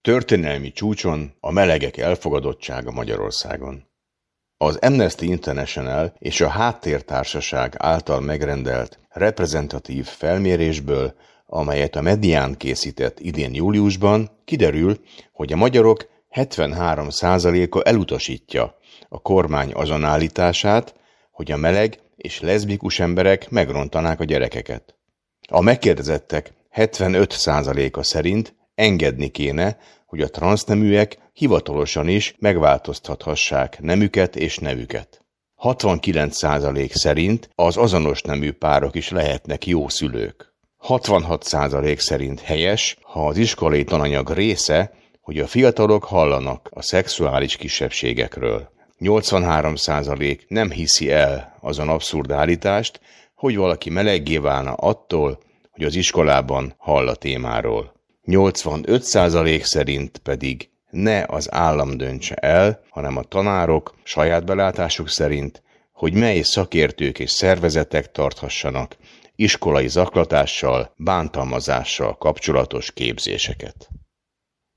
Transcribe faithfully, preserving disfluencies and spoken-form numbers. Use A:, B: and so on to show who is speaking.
A: Történelmi csúcson a melegek elfogadottsága Magyarországon. Az Amnesty International és a Háttértársaság által megrendelt reprezentatív felmérésből, amelyet a Medián készített idén júliusban, kiderül, hogy a magyarok hetvenhárom százaléka elutasítja a kormány azon állítását, hogy a meleg és leszbikus emberek megrontanák a gyerekeket. A megkérdezettek hetvenöt százaléka szerint engedni kéne, hogy a transzneműek hivatalosan is megváltoztathassák nemüket és nevüket. hatvankilenc százalék szerint az azonos nemű párok is lehetnek jó szülők. hatvanhat százalék szerint helyes, ha az iskolai tananyag része, hogy a fiatalok hallanak a szexuális kisebbségekről. nyolcvanhárom százalék nem hiszi el azon abszurd állítást, hogy valaki meleggé válna attól, hogy az iskolában hall a témáról. nyolcvanöt százalék szerint pedig ne az állam döntse el, hanem a tanárok saját belátásuk szerint, hogy mely szakértők és szervezetek tarthassanak iskolai zaklatással, bántalmazással kapcsolatos képzéseket.